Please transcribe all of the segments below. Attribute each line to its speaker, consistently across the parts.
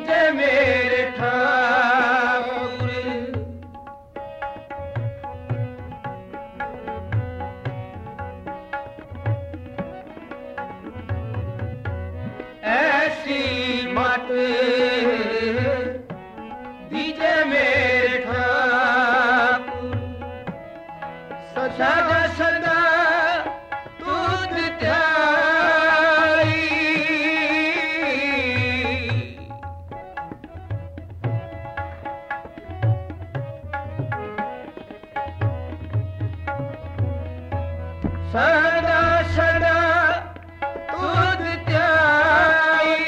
Speaker 1: दीजे मेरे ठाकुर। ऐसी मत दीजे मेरे ठाकुर, सदा सदा तुझ ध्याई। सदा सदा तुझ ध्याई,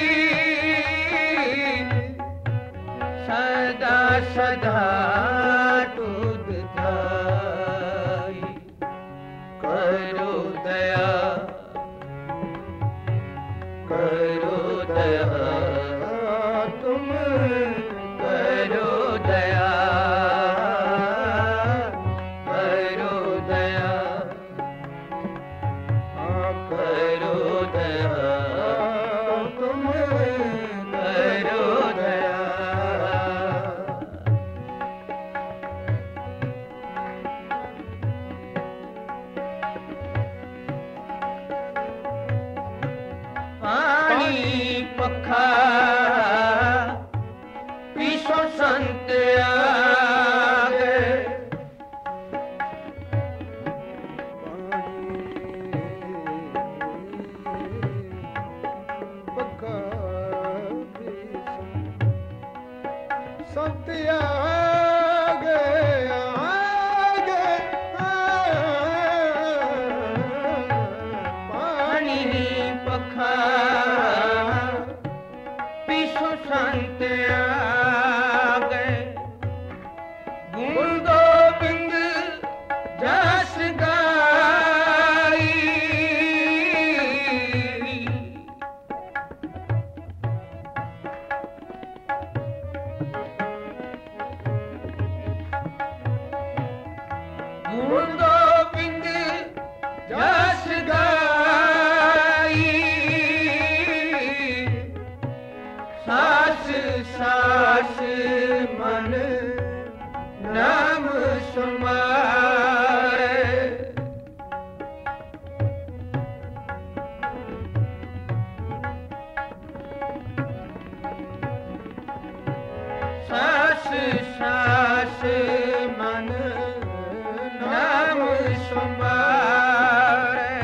Speaker 1: सदा सदा तुझ ध्याई। करो दया, करो दया तुम, करो दया, करो दया, हाँ करो दया तुम, करो दया। पानी पखा पीसो संत आगे,
Speaker 2: पखा संत आगे आगे,
Speaker 1: पानी पखा पीसो संत आगे। गुण गोबिंद जस गाई, गुण गोबिंद जस गाई। सास सास मन नाम सुमारे, सास सास मन नाम सुमारे।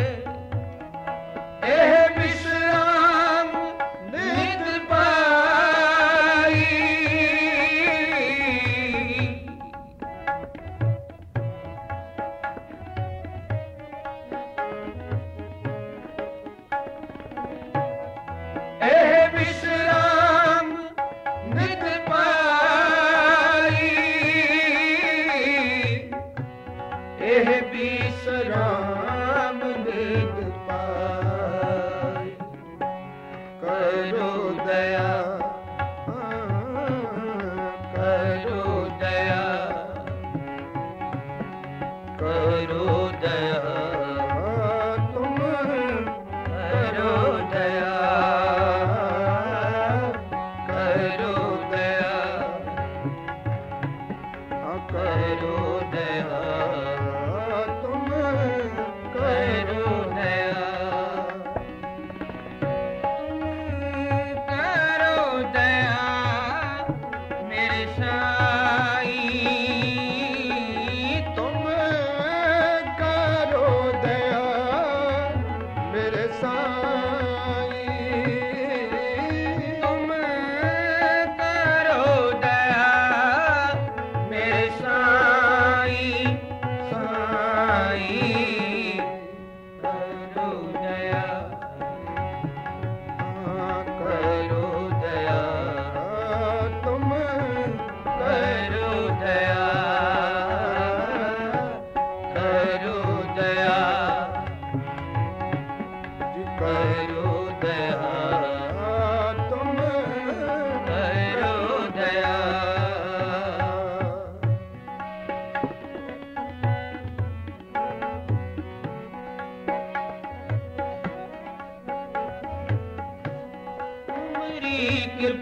Speaker 1: एह विश्राम नित पाई,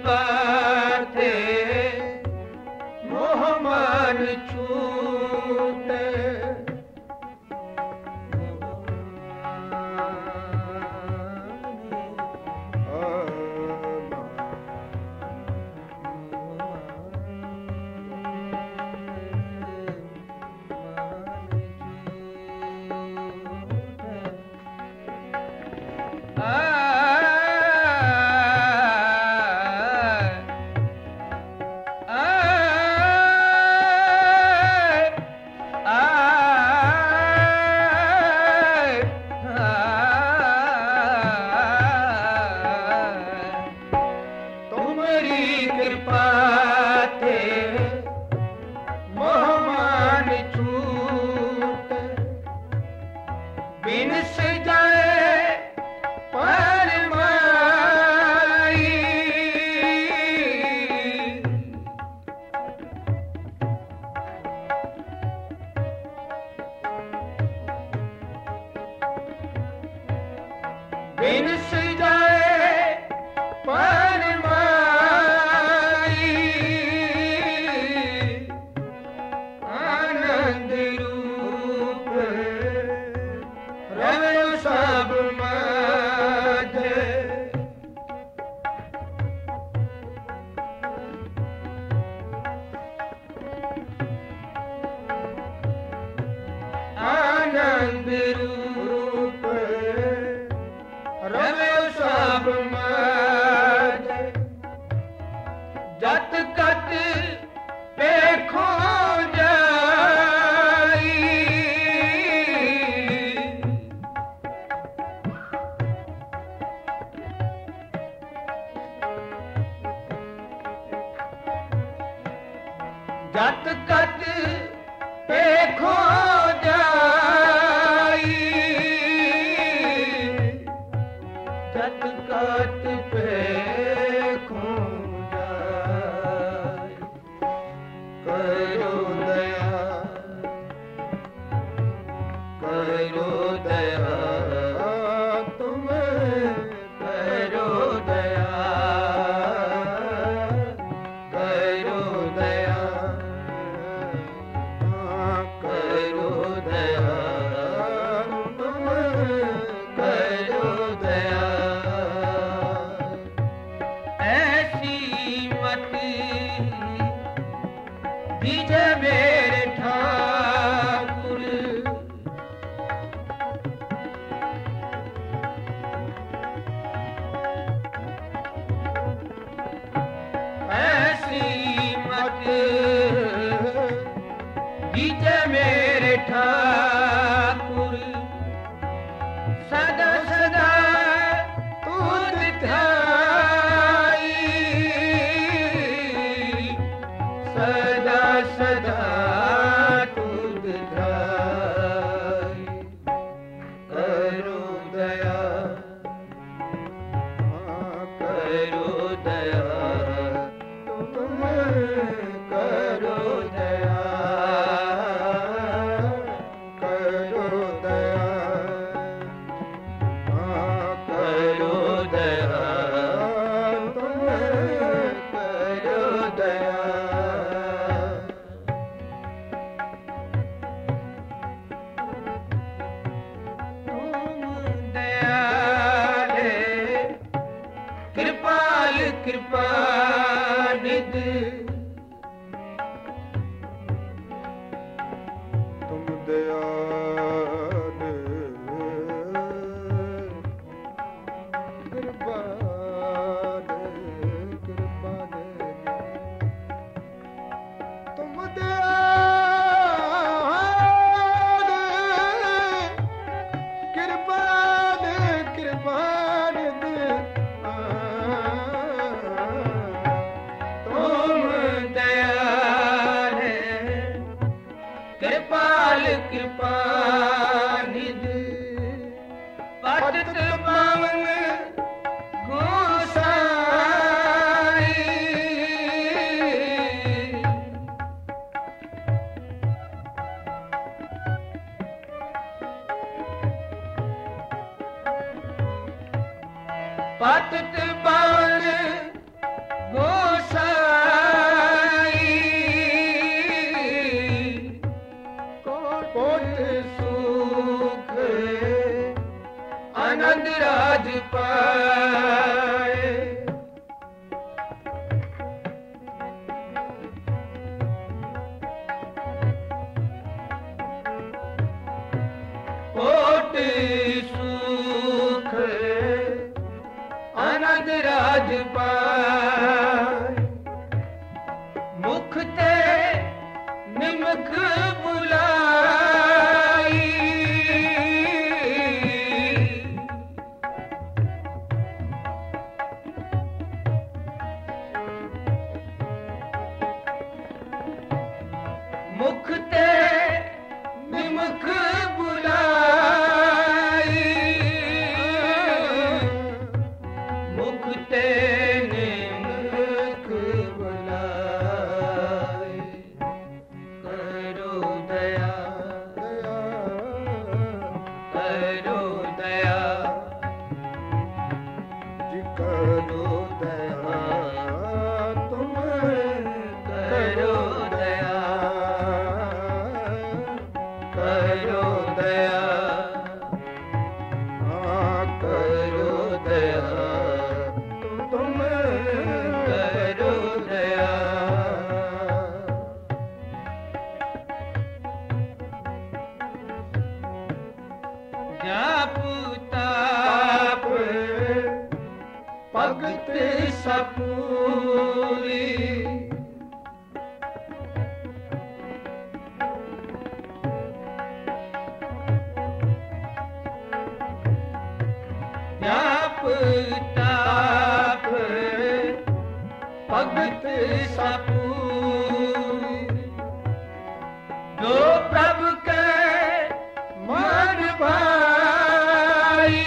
Speaker 1: कृपा थे मोह मन छूटे जत कत देखो जाई जत कत देखो जाई करो दया तुम करो दया दीजे मेरे ठाकुर ऐसी मत दीजे मेरे ठाकुर सदा सदा तुझ ध्याई सदा सदा तुझ ध्याई करो दया तुम करो दया तुम करो दया कृपाल कृपा निध
Speaker 2: तुम दयाल कृपाल तुम दयाल कृपाल
Speaker 1: तुम मुख ते निमुख बुलाई, मुख ते निमुख बुलाई, करो दया करो दया
Speaker 2: जी करो दया तुम
Speaker 1: करो दया करो दया
Speaker 2: हाँ
Speaker 1: करो दया
Speaker 2: तुम
Speaker 1: करो दया जाप ताप भगत सपूरी, जाप ताप भगत सपूरी, जो प्रभु के मन भाई,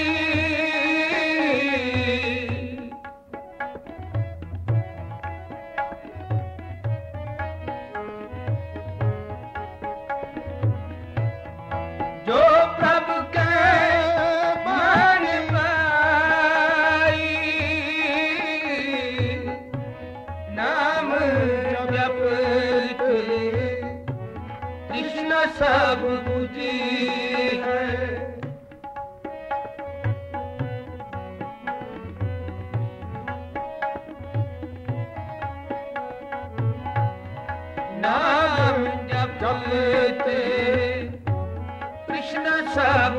Speaker 1: जो प्रभु के मन भाई, नाम जपत कृष्ण सब बुझी है, नाम जपते कृष्ण सब